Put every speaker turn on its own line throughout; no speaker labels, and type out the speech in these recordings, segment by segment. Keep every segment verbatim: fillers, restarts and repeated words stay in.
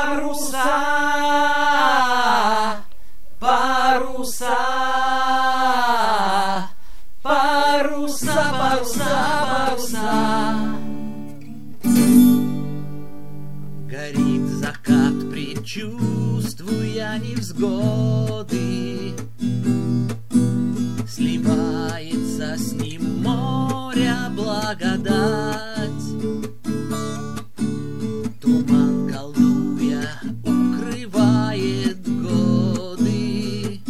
паруса, паруса, паруса, паруса, паруса. Горит закат, предчувствуя невзгоды, сливается с ним моря благодать. Туман, колдуя, укрывает годы,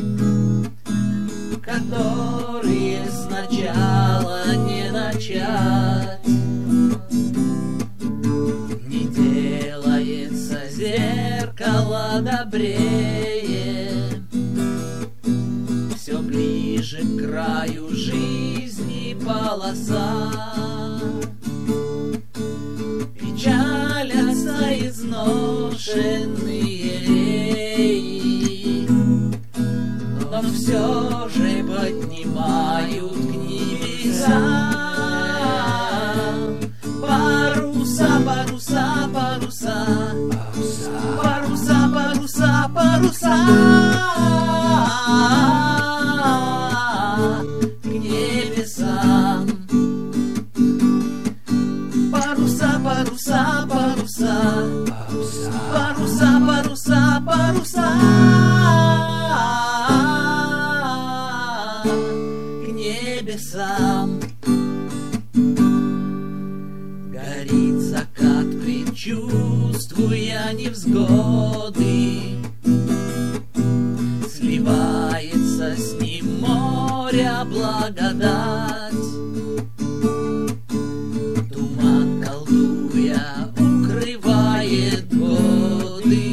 которые сначала не начать. Не делается зеркало добрее, все ближе к краю жизни полоса. Печалятся изношенные реи, но все же поднимают к небесам паруса, паруса, паруса, паруса, паруса, паруса, к небесам. Паруса, паруса, паруса, паруса, паруса, паруса, к небесам. Горит закат, предчувствуя невзгоды, сливается с ним моря благодать. Туман, колдуя, укрывает годы,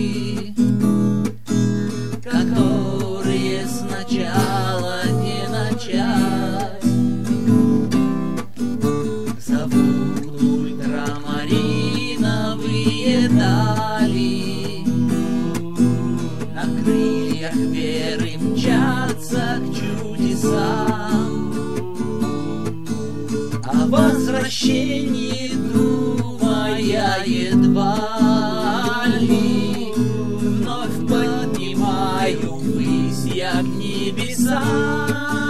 которые сначала не начать. Зовут ультрамариновые дали, на крыльях веры мчатся к чудесам. О возвращении думая едва ли, вновь поднимаю ввысь я к небесам.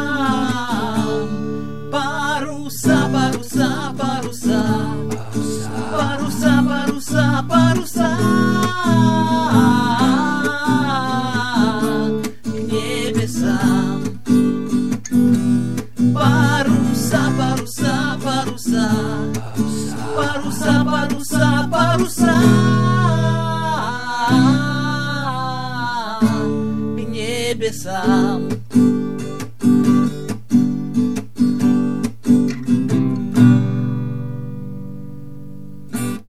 Паруса, паруса, паруса, паруса, паруса, паруса, к небесам. Паруса, паруса, паруса, паруса, паруса, паруса, к небесам.